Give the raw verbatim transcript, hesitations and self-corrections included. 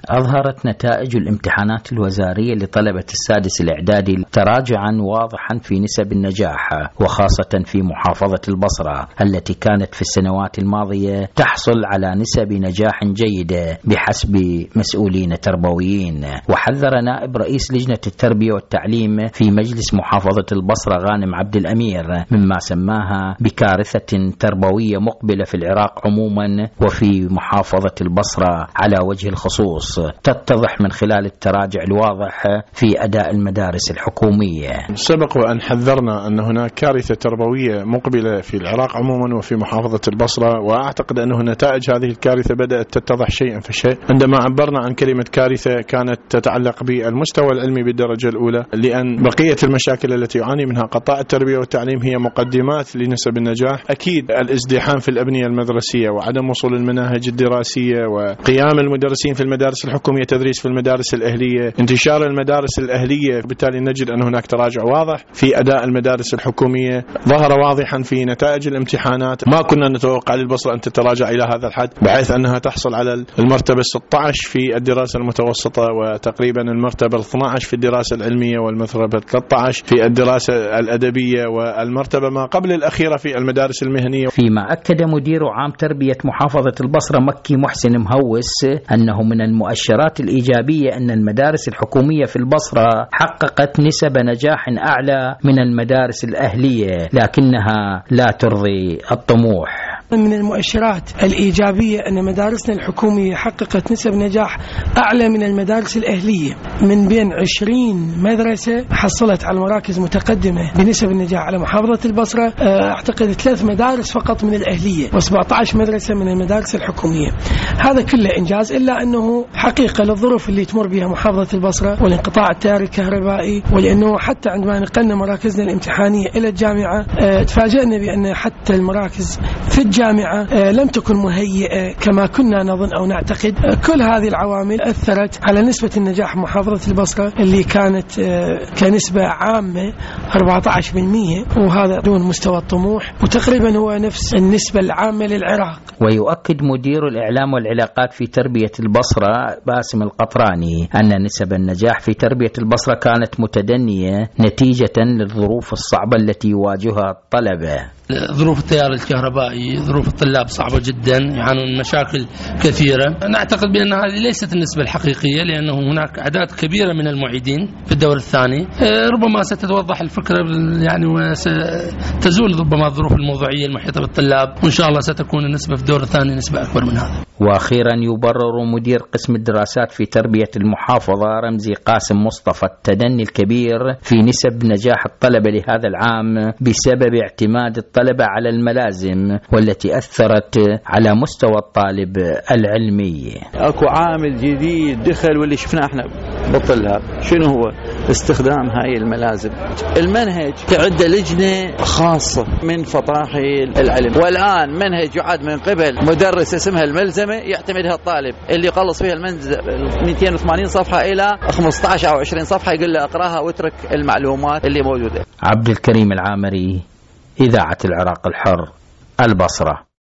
أظهرت نتائج الامتحانات الوزارية لطلبة السادس الإعدادي تراجعا واضحا في نسب النجاح، وخاصة في محافظة البصرة التي كانت في السنوات الماضية تحصل على نسب نجاح جيدة بحسب مسؤولين تربويين. وحذر نائب رئيس لجنة التربية والتعليم في مجلس محافظة البصرة غانم عبد الأمير مما سماها بكارثة تربوية مقبلة في العراق عموما وفي محافظة البصرة على وجه الخصوص، تتضح من خلال التراجع الواضح في أداء المدارس الحكومية. سبق وأن حذرنا أن هناك كارثة تربوية مقبلة في العراق عموما وفي محافظة البصرة، وأعتقد أنه نتائج هذه الكارثة بدأت تتضح شيئا فشيء عندما عبرنا عن كلمة كارثة كانت تتعلق بالمستوى العلمي بالدرجة الأولى، لأن بقية المشاكل التي يعاني منها قطاع التربية والتعليم هي مقدمات لنسب النجاح. أكيد الازدحام في الأبنية المدرسية وعدم وصول المناهج الدراسية وقيام المدرسين في المدارس الحكومية تدريس في المدارس الأهلية، انتشار المدارس الأهلية، بالتالي نجد أن هناك تراجع واضح في أداء المدارس الحكومية ظهر واضحا في نتائج الامتحانات. ما كنا نتوقع للبصرة أن تتراجع إلى هذا الحد بحيث أنها تحصل على المرتبة ستة عشر في الدراسة المتوسطة وتقريبا المرتبة اثنتي عشرة في الدراسة العلمية والمرتبة ثلاثة عشر في الدراسة الأدبية والمرتبة ما قبل الأخيرة في المدارس المهنية. فيما أكد مدير عام تربية محافظة البصرة مكي محسن مهوس أنه من المؤشرات الإيجابية أن المدارس الحكومية في البصرة حققت نسب نجاح أعلى من المدارس الأهلية لكنها لا ترضي الطموح. من المؤشرات الإيجابية أن مدارسنا الحكومية حققت نسب نجاح أعلى من المدارس الأهلية. من بين عشرين مدرسة حصلت على مراكز متقدمة بنسب النجاح على محافظة البصرة، أعتقد ثلاث مدارس فقط من الأهلية وسبعة عشر مدرسة من المدارس الحكومية. هذا كله إنجاز، إلا أنه حقيقة للظروف اللي تمر بها محافظة البصرة والانقطاع التيار الكهربائي، ولأنه حتى عندما نقلنا مراكزنا الامتحانية إلى الجامعة تفاجأنا بأن حتى المراكز في الجامعة لم تكن مهيئة كما كنا نظن أو نعتقد. كل هذه العوامل أثرت على نسبة النجاح محافظة البصرة اللي كانت كنسبة عامة أربعة عشر بالمئة، وهذا دون مستوى الطموح، وتقريبا هو نفس النسبة العامة للعراق. ويؤكد مدير الإعلام والعلاقات في تربية البصرة باسم القطراني أن نسب النجاح في تربية البصرة كانت متدنية نتيجة للظروف الصعبة التي يواجهها الطلبة. ظروف التيار الكهربائي، ظروف الطلاب صعبة جدا، يعانون من مشاكل كثيرة. نعتقد بأن هذه ليست النسبة الحقيقية، لأنه هناك أعداد كبيرة من المعيدين في الدور الثاني. ربما ستتوضح الفكرة يعني وستزول ربما الظروف الموضوعية المحيطة بالطلاب، وإن شاء الله ستكون النسبة في الدور الثاني نسبة أكبر من هذا. وأخيرا يبرر مدير قسم الدراسات في تربية المحافظة رمزي قاسم مصطفى التدني الكبير في نسب نجاح الطلبة لهذا العام بسبب اعتماد الطلبة على الملازم والتي أثرت على مستوى الطالب العلمي. أكو عامل جديد دخل واللي شفناه احنا بالطلاب، شنو هو؟ استخدام هاي الملازم. المنهج تعد لجنة خاصة من فطاحل العلم، والآن منهج يعد من قبل مدرس اسمها الملزمة يعتمدها الطالب اللي يخلص فيها المنزل مئتين وثمانين صفحة إلى خمسة عشر أو عشرين صفحة، يقول له اقراها واترك المعلومات اللي موجودة. عبد الكريم العامري، إذاعة العراق الحر، البصرة.